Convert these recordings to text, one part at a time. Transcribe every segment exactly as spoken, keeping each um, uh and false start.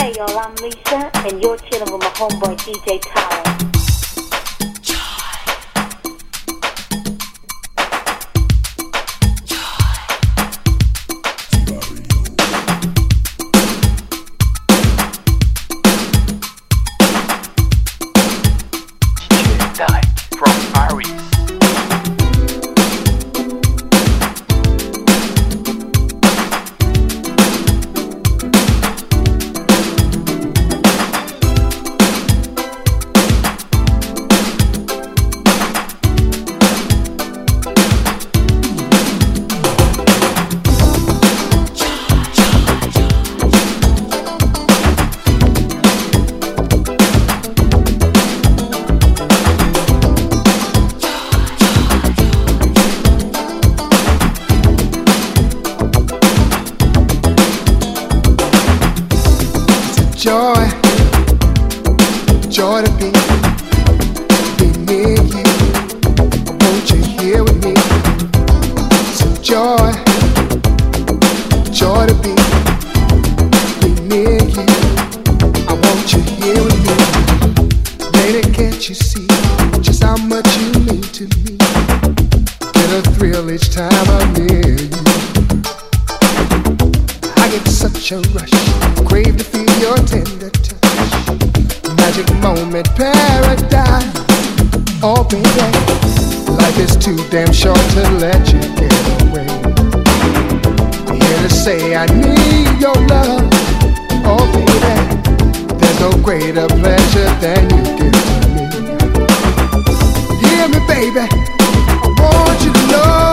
Hey y'all, I'm Lisa, and you're chilling with my homeboy D J Tyler. Joy, joy to be, be near you. I want you here with me. So joy, joy to be, be near you. I want you here with me. Lady, can't you see just how much you mean to me? Get a thrill each time I'm near you. I get such a rush, crave to feel your tender touch, magic moment, paradise. Oh baby, life is too damn short to let you get away. Here to say I need your love. Oh baby, there's no greater pleasure than you give to me. Hear me baby, I want you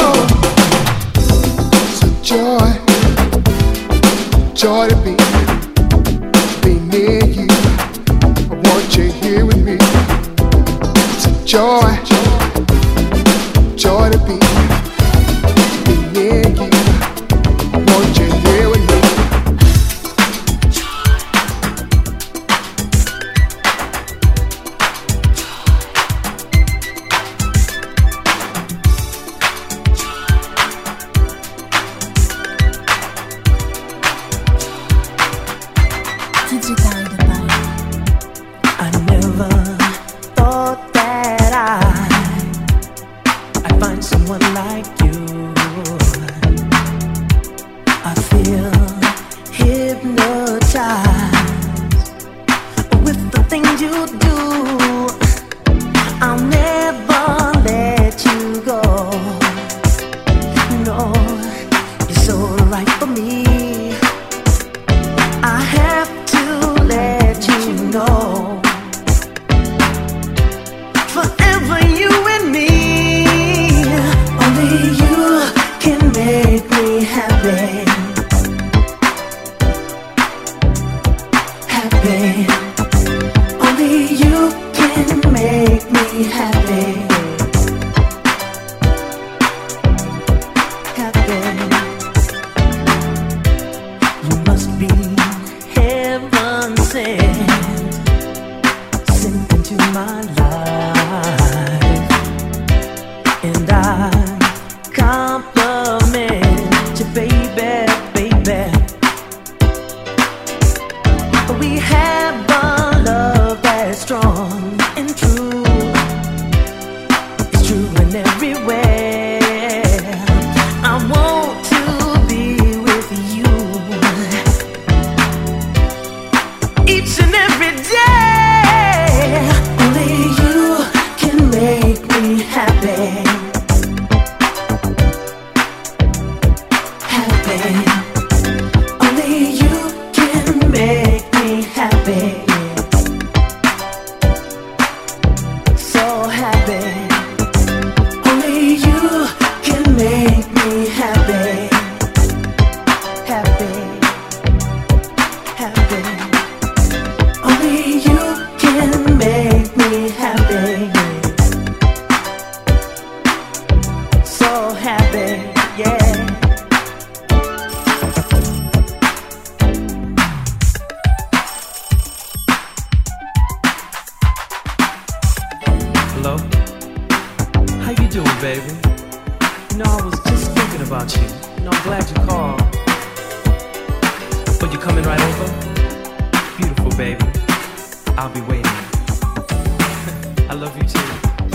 to know. So joy, joy to be, be near you. I want you here with me. It's a joy, joy to be, be near you. I want you here with me. I never thought that I I'd find someone like you. I feel hypnotized with the things you do. I'll never let you go. No, you're so right for me. I have to let you know, forever you and me. Only you can make me happy, happy. Only you can make me happy, happy. You must be heaven sent, sent into my life, and I compliment you, baby, baby. We have a love that's strong and true. It's true in every way. I want to be with you each and every day. Only you can make me happy, happy. Only you can make me happy, so happy. Only you can make me happy, happy, happy. Only you can make me happy, so happy, yeah. Hello? How you doing, baby? You know, I was just thinking about you. You know, I'm glad you called. But you coming right over? Beautiful. baby. I'll be waiting. I love you too.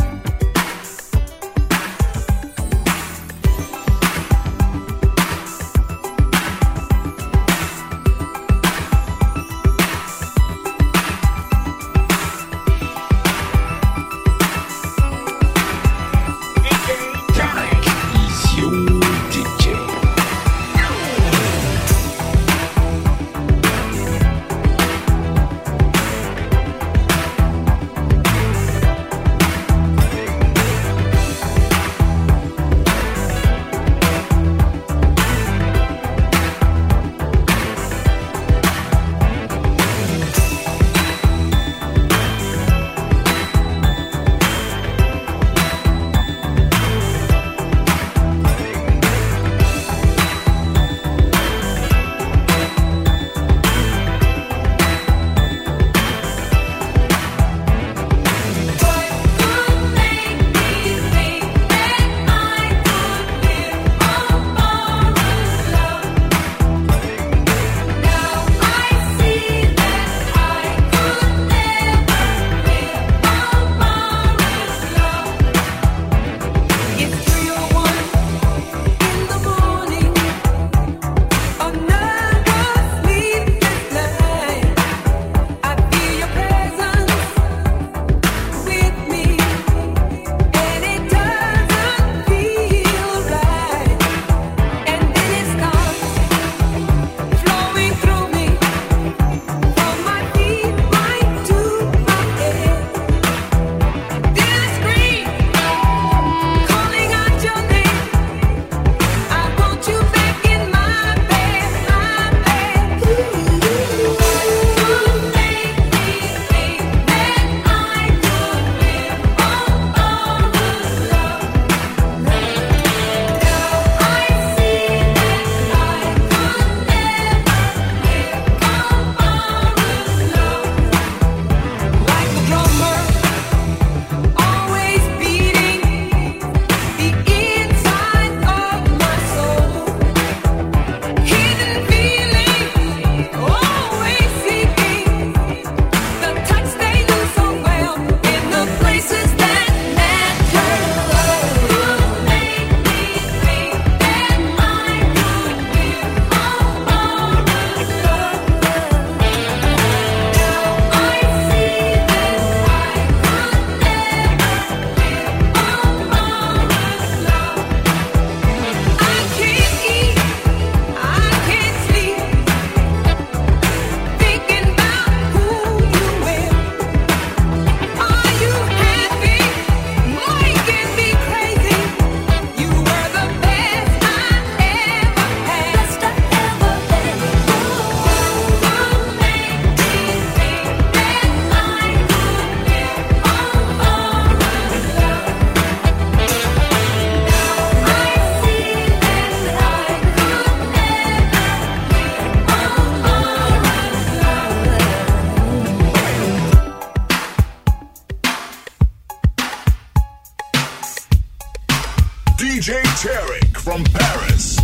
D J Tarek from Paris.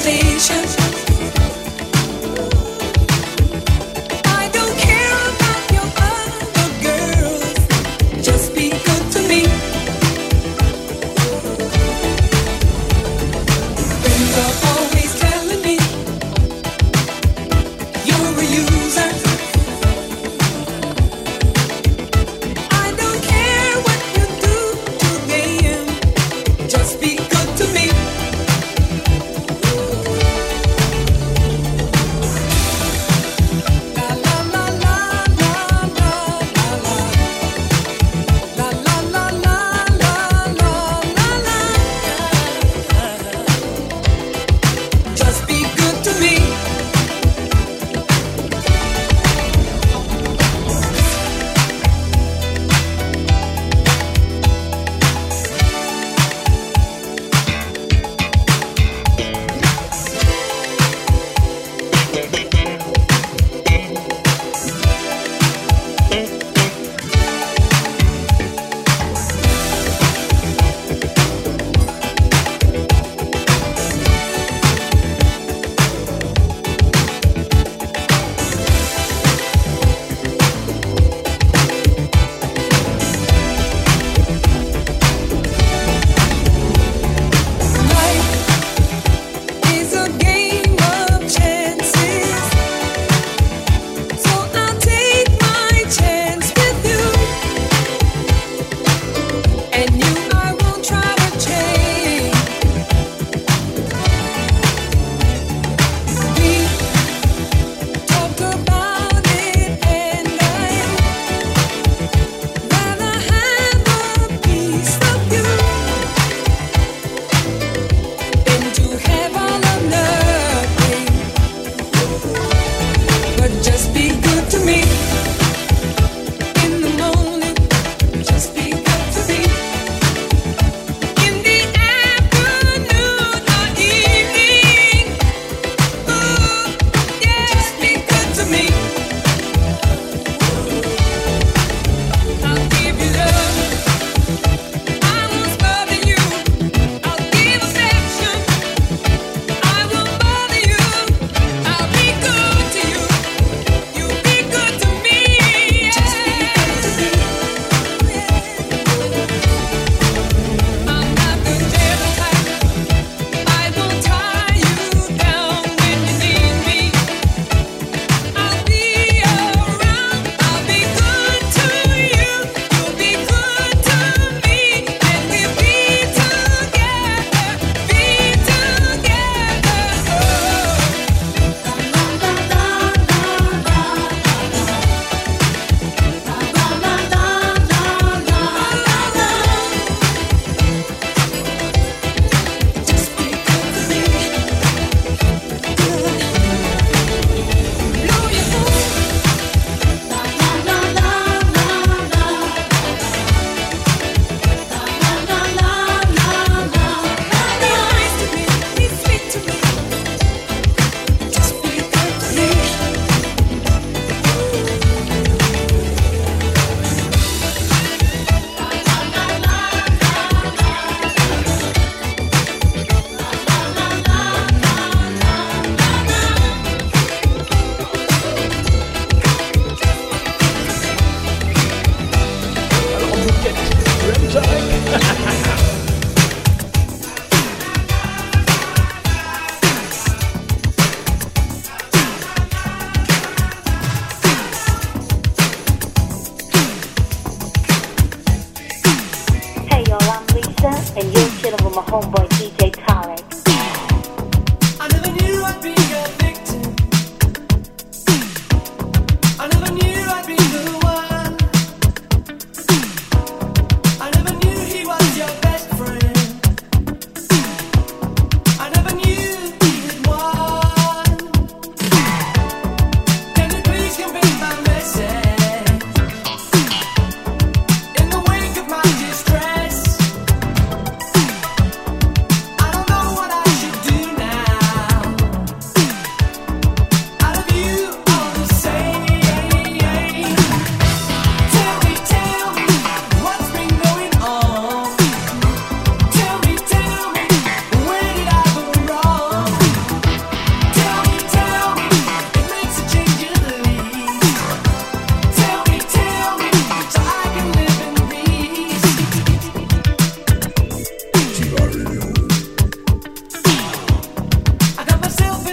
Just be good to me.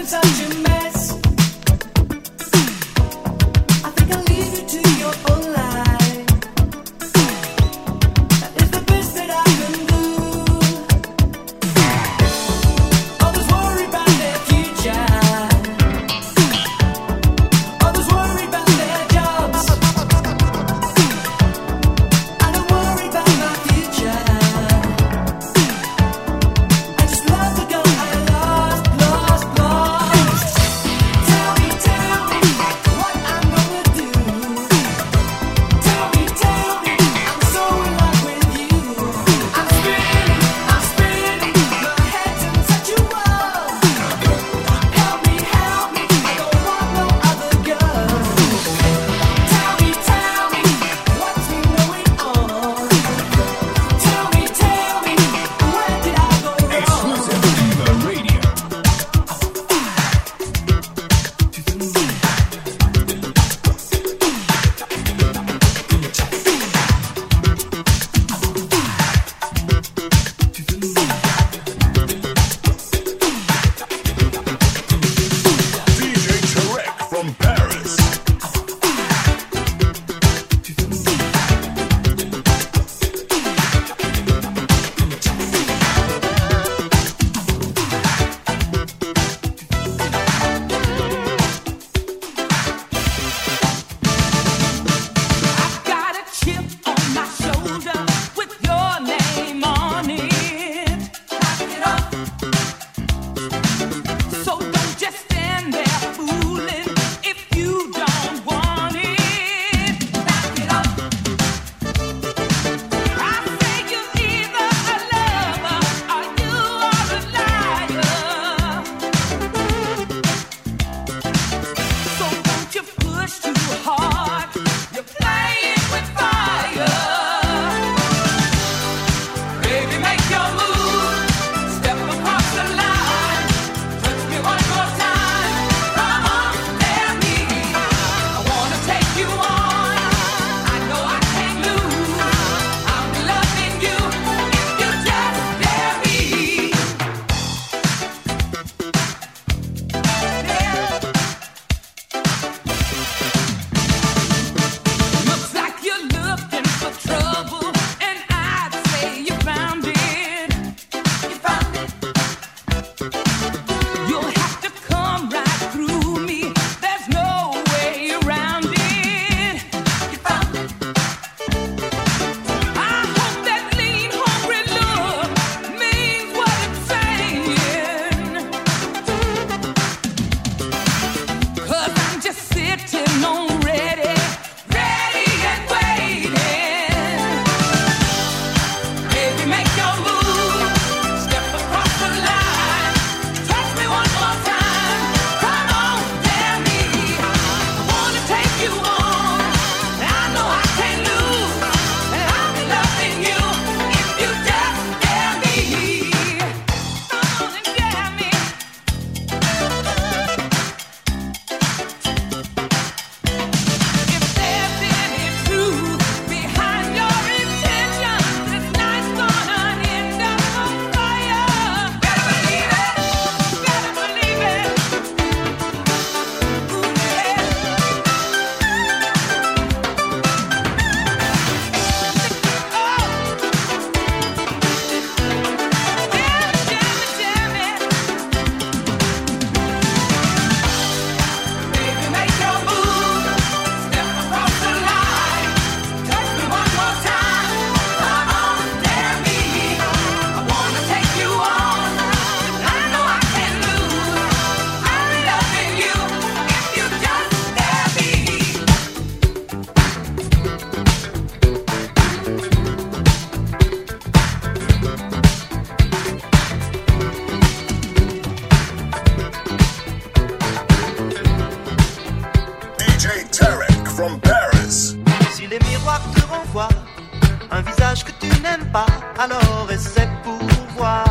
alors essaie pour voir,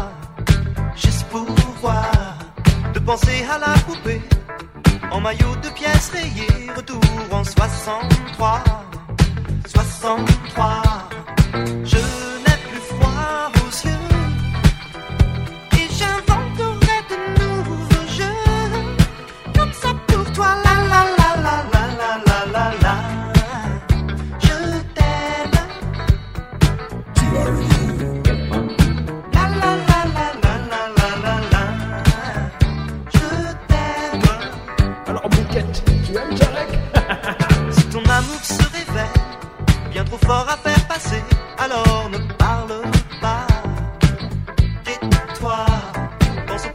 juste pour voir, de penser à la poupée, en maillot de pièces rayées, retour en soixante-trois, soixante-trois. Je n'ai plus froid aux yeux, et j'inventerai de nouveaux jeux.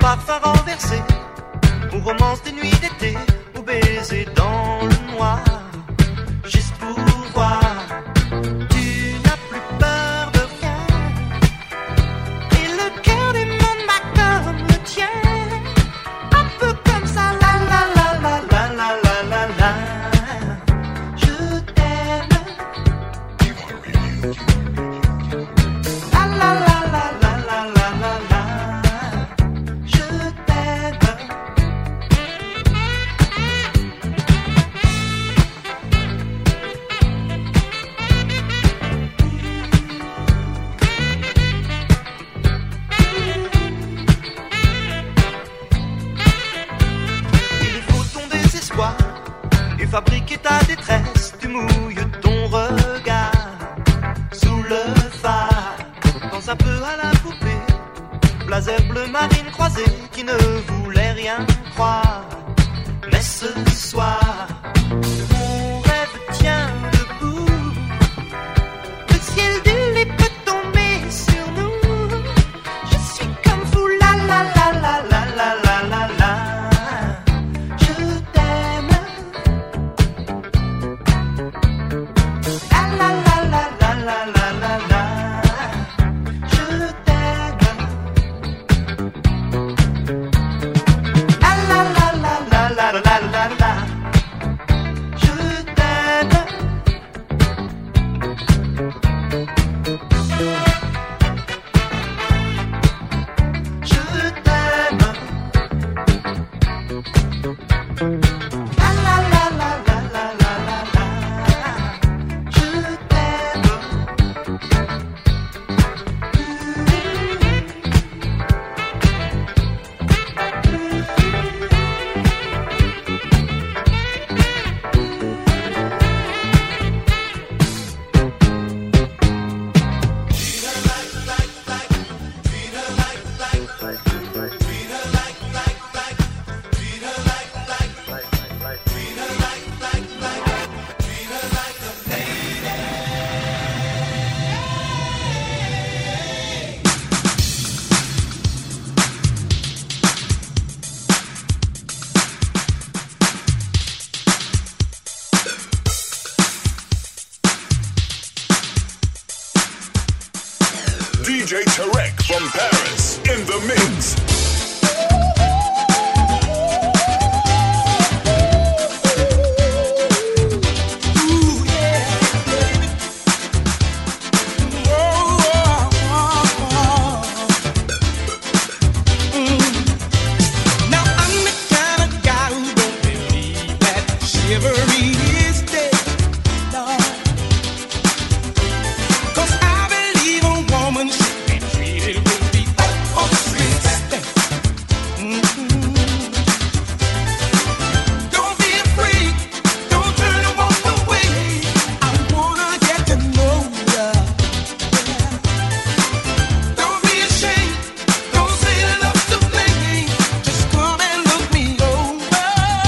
parfum renversé, ou romance des nuits d'été, ou baiser dans le noir, juste pour voir. Tu n'as plus peur de rien, et le cœur du monde bat comme le tien, un peu comme ça, la la la la la la la la la. Je t'aime, la la la la la la la la la. Je t'aime. Il faut ton désespoir et fabriquer ta détresse. Tu mouilles ton regard sous le phare. Pense un peu à la poupée, blazer bleu marine croisée qui ne voulait rien croire. Mais ce soir, mon rêve tient debout. Le ciel du lit peut tomber sur nous. Je suis comme fou, la la la la la la la la la. Je t'aime, la la la la la la la la la. Je t'aime, la la la la la la la la la. Je t'aime. Je t'aime. La la la la la la la la la. Je t'aime. D J Tarek from Paris in the mix. Now I'm the kind of guy who don't believe that chivalry is dead. No. 'Cause I believe a woman should be treated with respect or disrespect. Mhm. Don't be afraid, don't turn and walk away. I wanna get to know ya. Don't be ashamed, don't say enough to blame. Just come and look me over.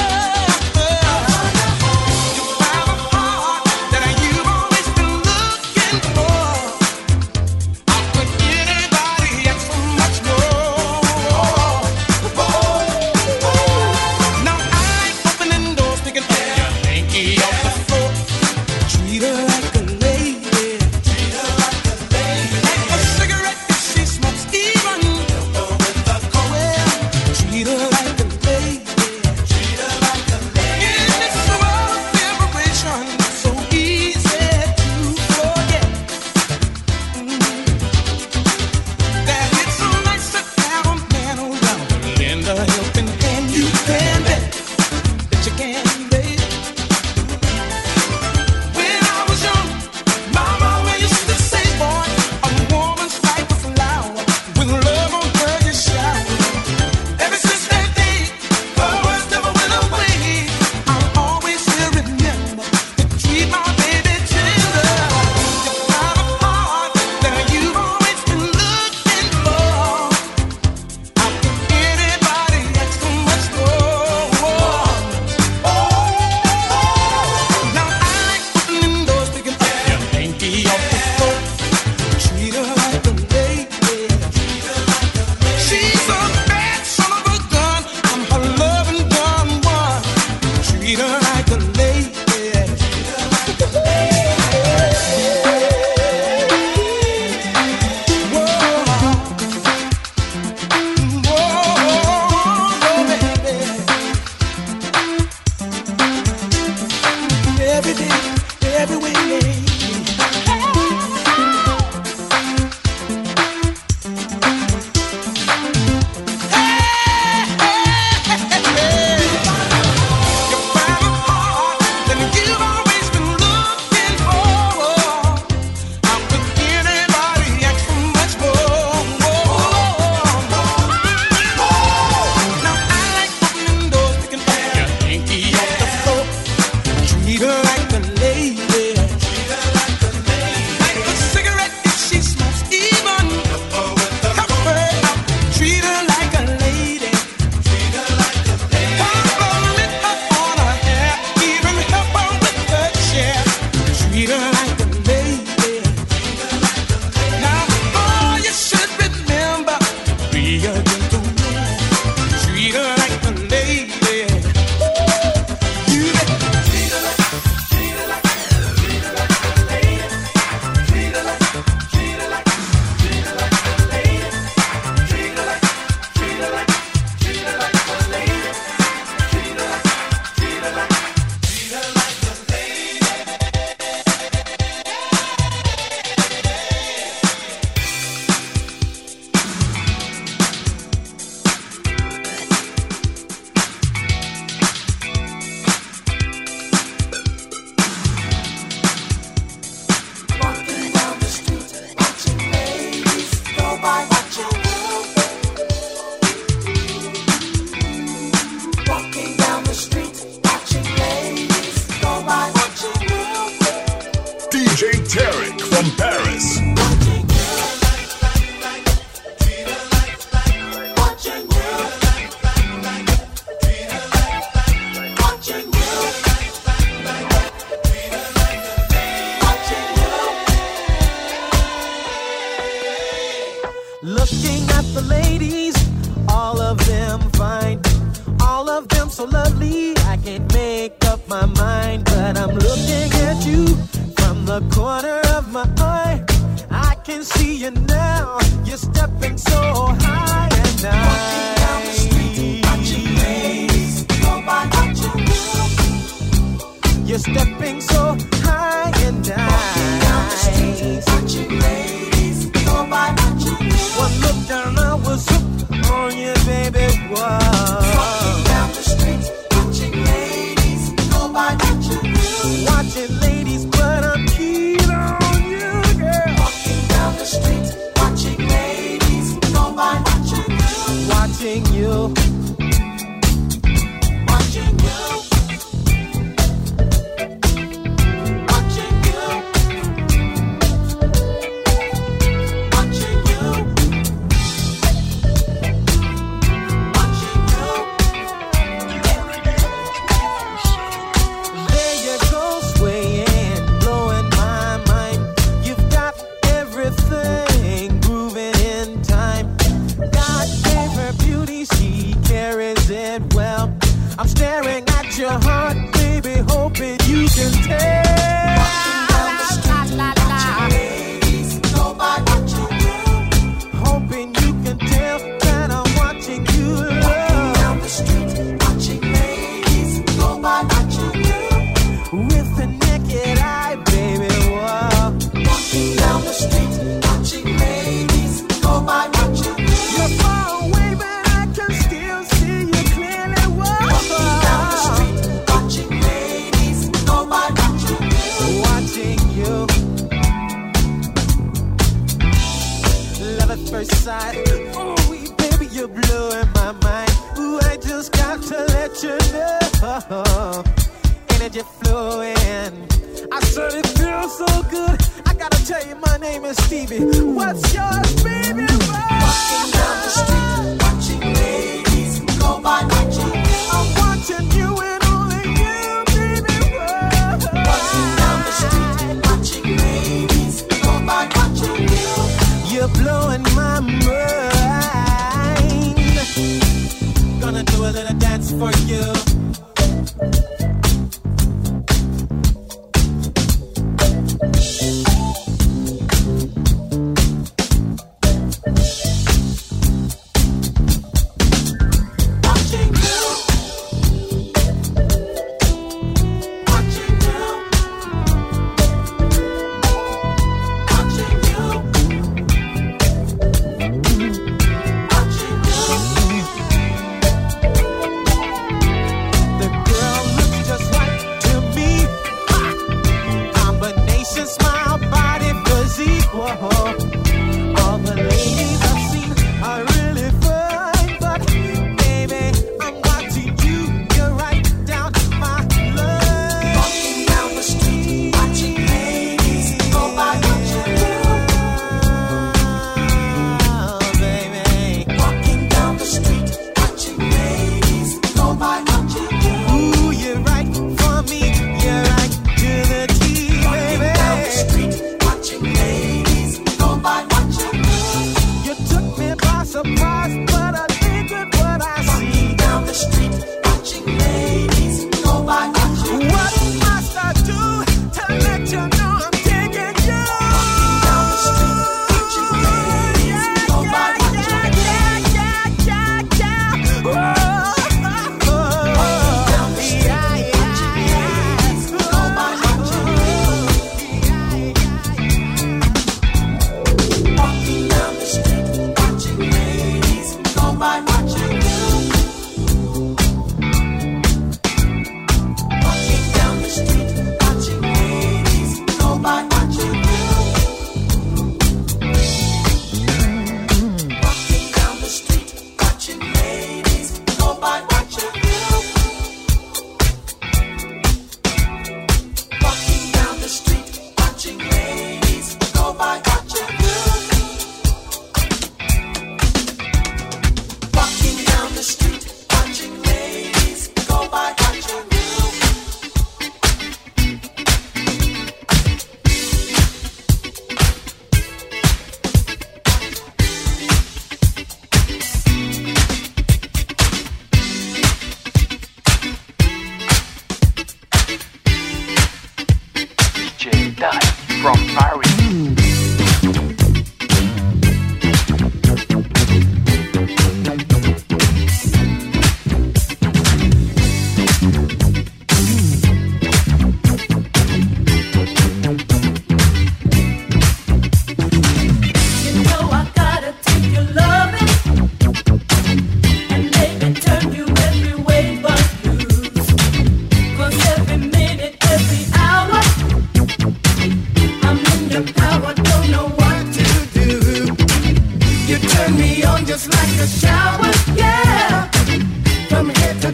You have a heart that you've always been looking for. How could anybody ask for much more? Now I like opening doors, picking up your hanky off the floor. Treat her like a lady. Treat her like a lady. Like a cigarette if she smokes, even with the cold. Treat her like a lady. Treat her like a lady. In this world of liberation, so easy to forget. That it's so nice to have a man around to lend a helping hand. You can bet that you can, babe. When I was young, my mama used to say, boy, a woman's life is a flower. With love on her you shower. Ever since that day, her words never went away. I'll always still remember to treat my baby tender. You have a heart that you've always been looking for. How can anybody ask Tarek from Paris. Looking at the ladies, all of them fine, all of them so lovely, I can't make up my mind. But I'm looking at you from the corner of my eye. I can see you now, you're stepping so high and high. Walking down the street, watching ladies, nobody watching you. You're stepping so high and high. Walking down the street, watching ladies, nobody watching you. One look down, I was hooked on you, baby. Whoa. Walking down the street, watching ladies, nobody watching you. Watching ladies, but I'm keen on you, girl. Walking down the street, watching ladies, nobody watching you. Watching you. Watching you. I'm staring at your heart, baby, hoping you can tell. Walking down the street, la, la, watching ladies, nobody watching you. Hoping you can tell that I'm watching you. Walking down the street, watching ladies, nobody watching you. With the naked eye, baby, whoa. Walking down the street, watching ladies, nobody watching you. You're far away, but I can still see you clearly. Whoa. Walking down the street, watching ladies, nobody watching you. Watching you. Love at first sight. Ooh, baby, you're blowing my mind. Ooh, I just got to let you know. Energy flowing. I certainly feel so good. I gotta tell you, my name is Stevie. What's yours, baby? Walking down the street, watching ladies, nobody watching you. I'm watching you and only you, baby. Whoa. Walking down the street, watching ladies, nobody watching you. You're blowing my mind. Gonna do a little dance for you.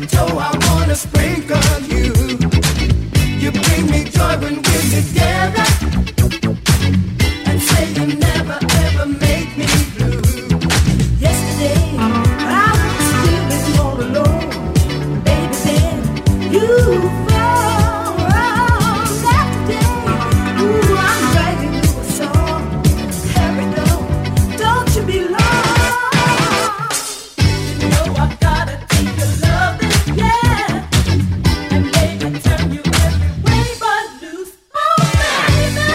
toe, I wanna sprinkle you. You bring me joy when we're together, and say you never ever make me blue. Yesterday, I was feeling all alone, baby, then you fall around. That day, ooh, I'm writing you a song. Hurry, don't, don't you be lost. You know I gotta take your loving, yeah, and baby, turn you every way but loose. Oh, baby.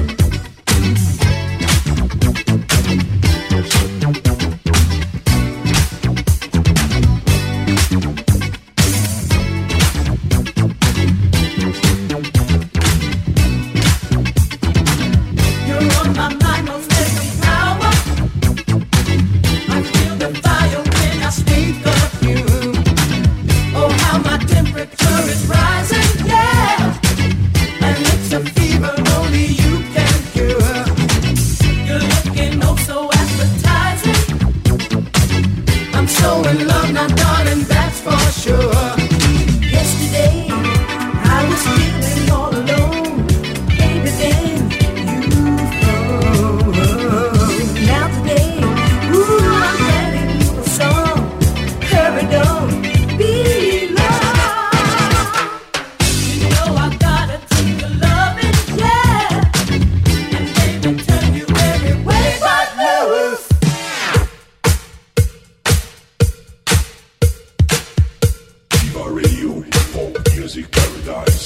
You're on my mind most every hour. I feel the fire when I speak of you. Oh, how my temperature is rising, yeah. And it's a fever only you can cure. You're looking oh so appetizing. I'm so in love now, darling, that's for sure. Yesterday, I was feeling all alone. Baby, then you fall. Now today, ooh, I'm writing you a song. Hurry, don't be lost. You know I gotta take your loving, yeah, and baby, turn you every way but loose. Diva Radio, folk music paradise.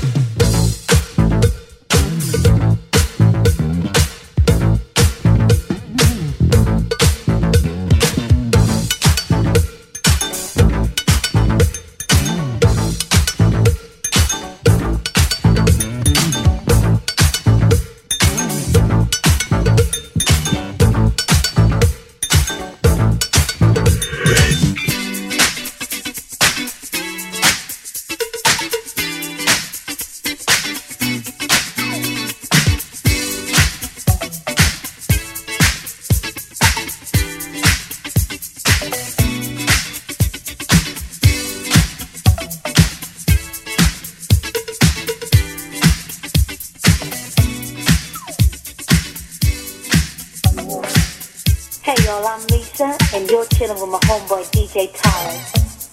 Hey y'all, I'm Lisa, and you're chilling with my homeboy D J Tyrus.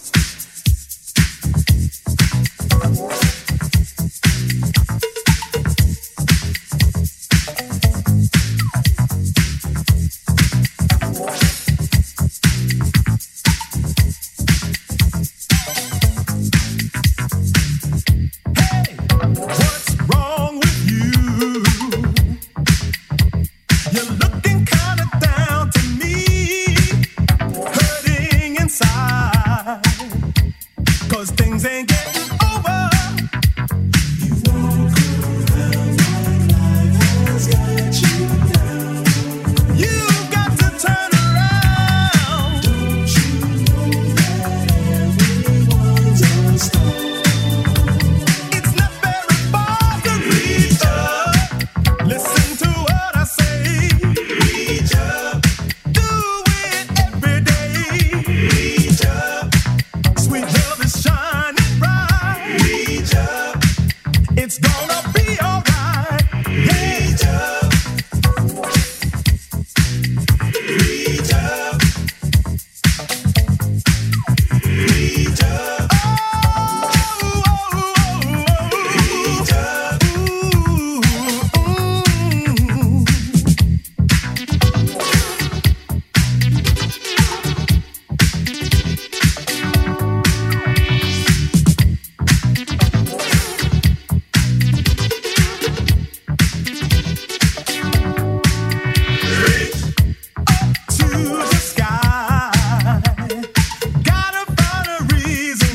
What's wrong with you? You're looking kinda down to me, hurting inside, 'cause things ain't getting over. You walk around like life has got you down. You've got to turn around. Don't you know that everyone's a star? It's not very far to reach up. Listen to what I say. Reach up. Do it every day. Reach up. Sweet love is shining bright. Reach up. It's gonna be alright. Reach up. Reach up. Reach up. Oh, oh, oh, oh. Reach up. Ooh, ooh. To the sky. Gotta find a reason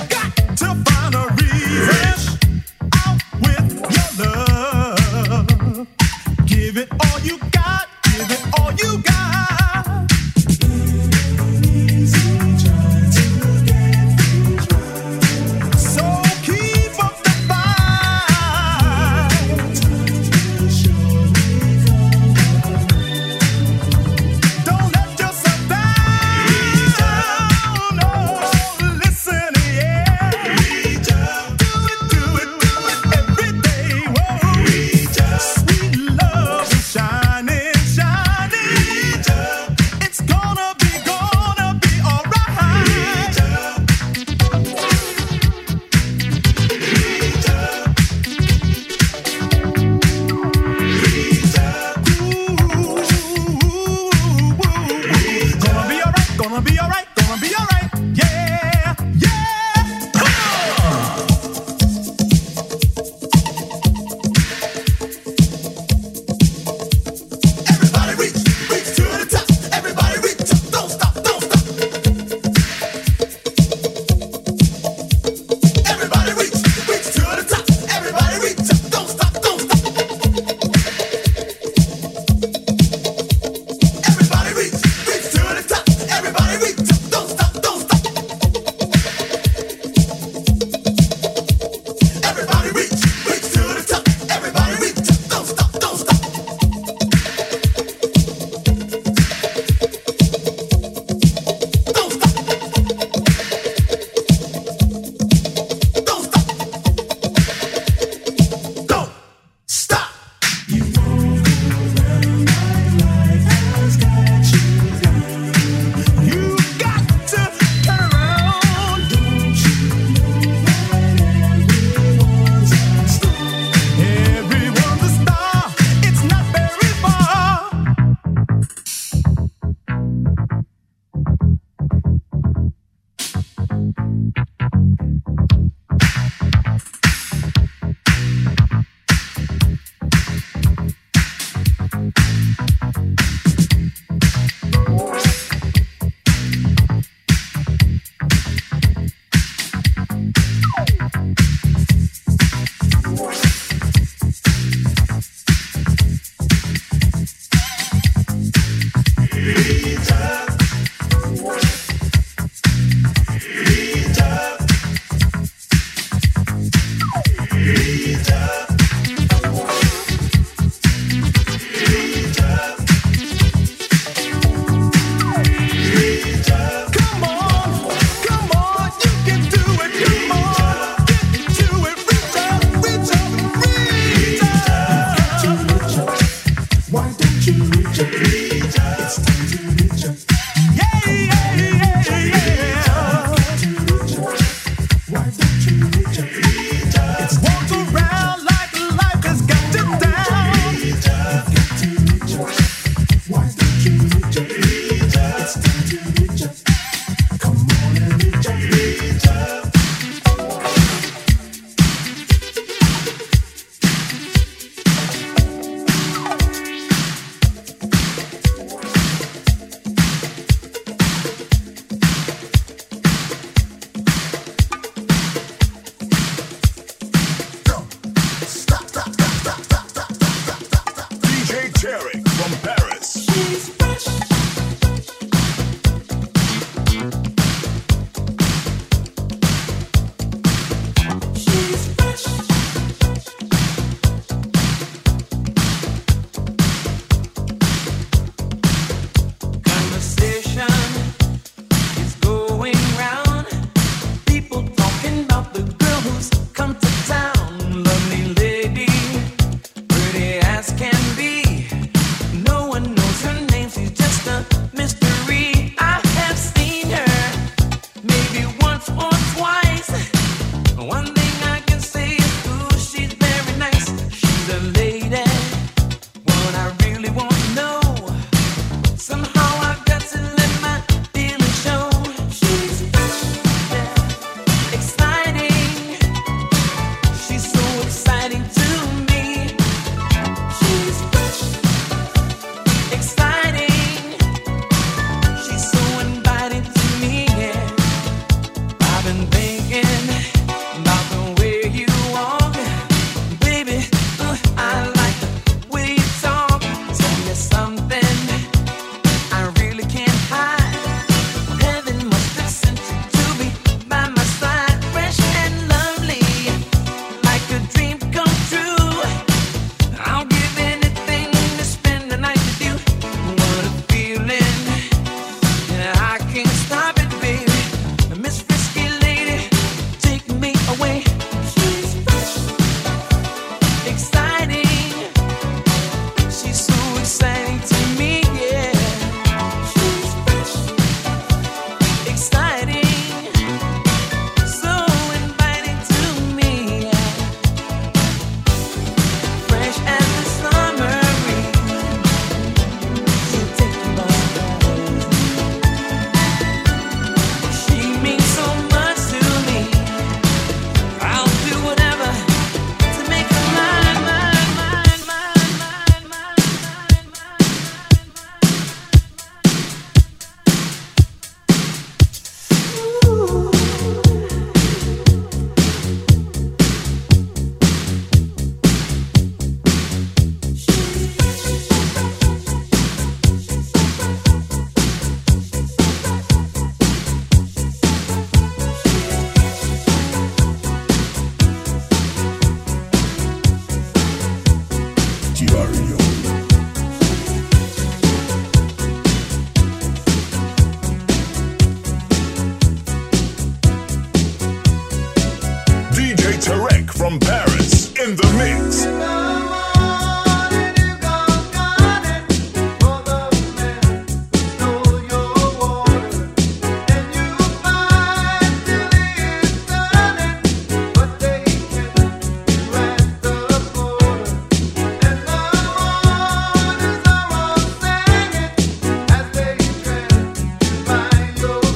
from Paris in the mix.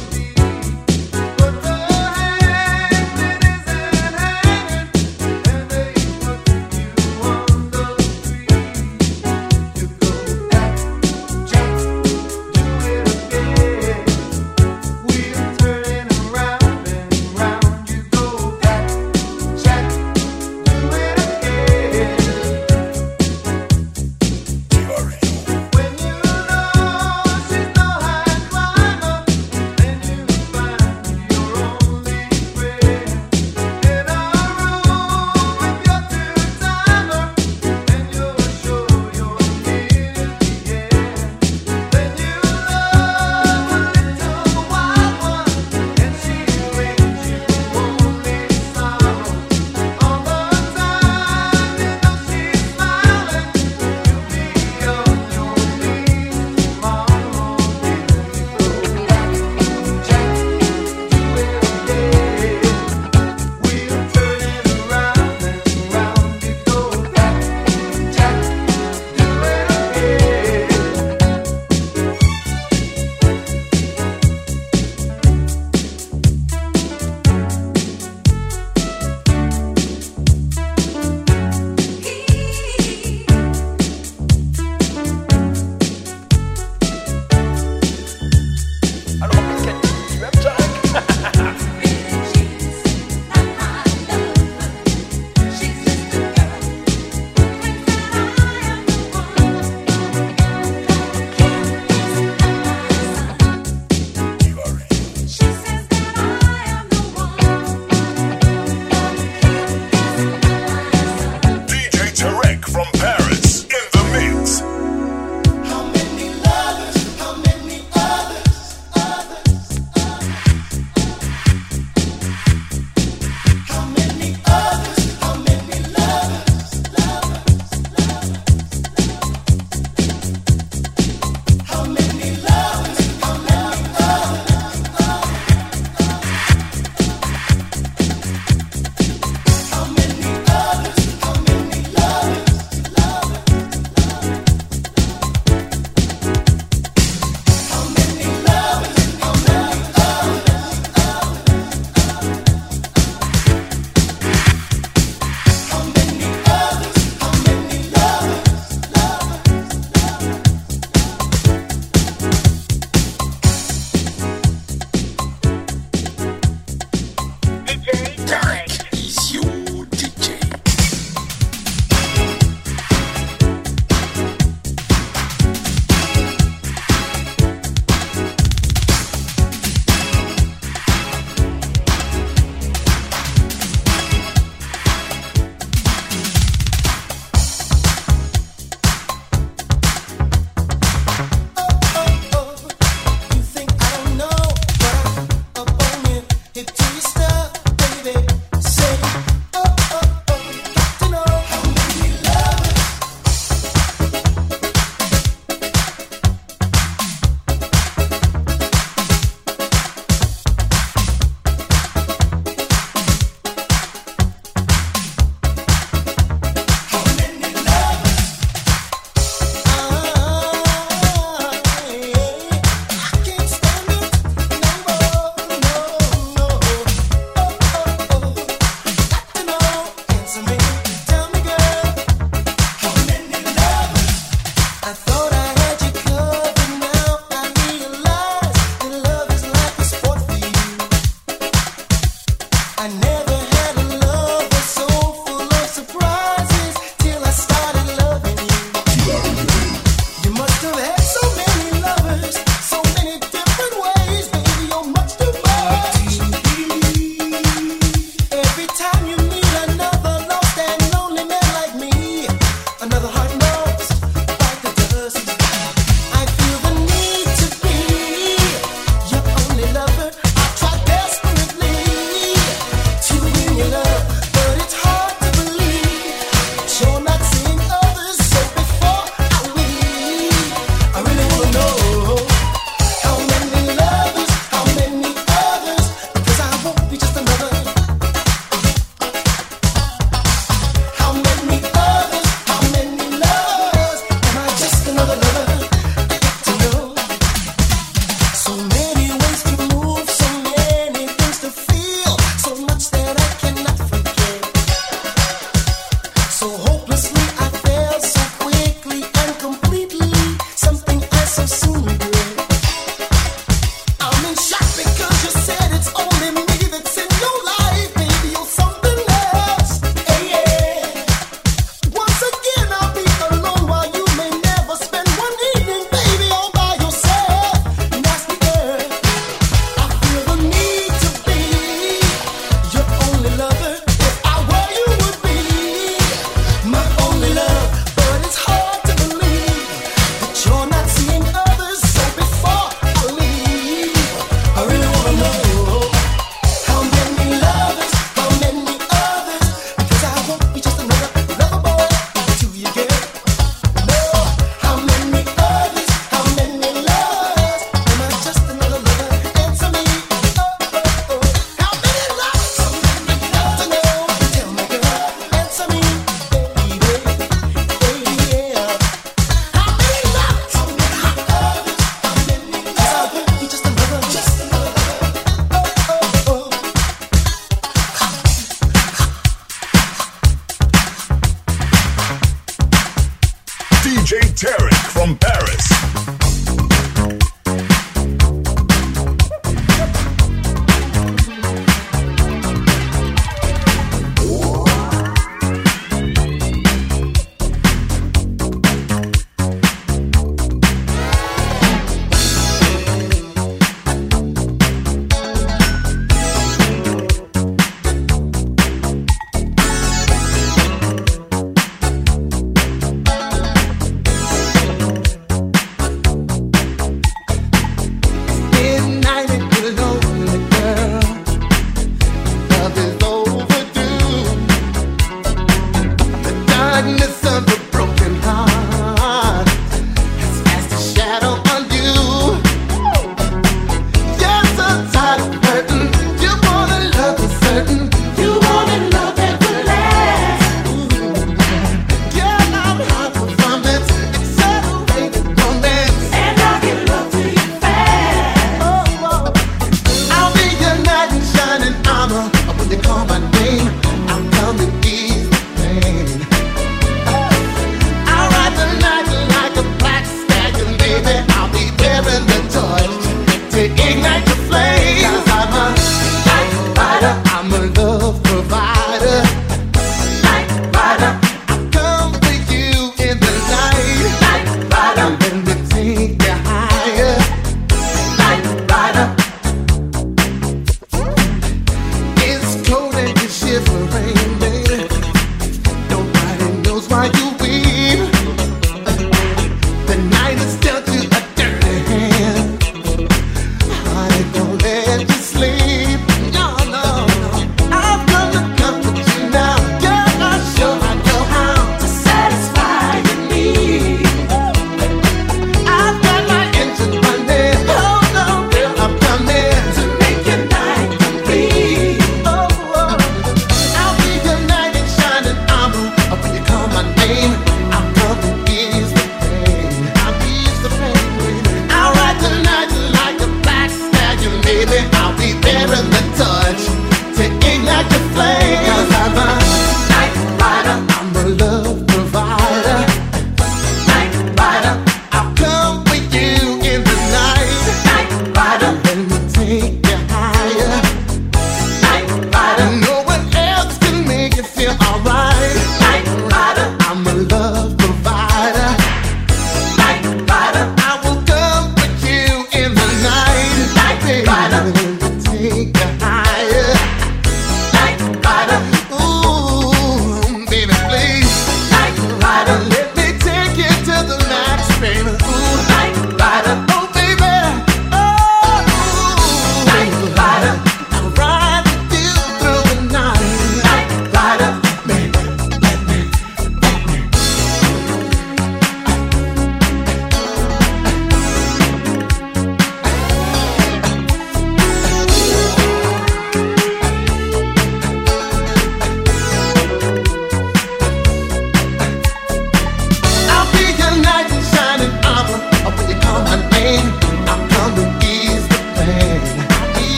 And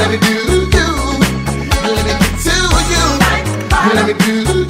Let me do you. Let me get to you. Let me do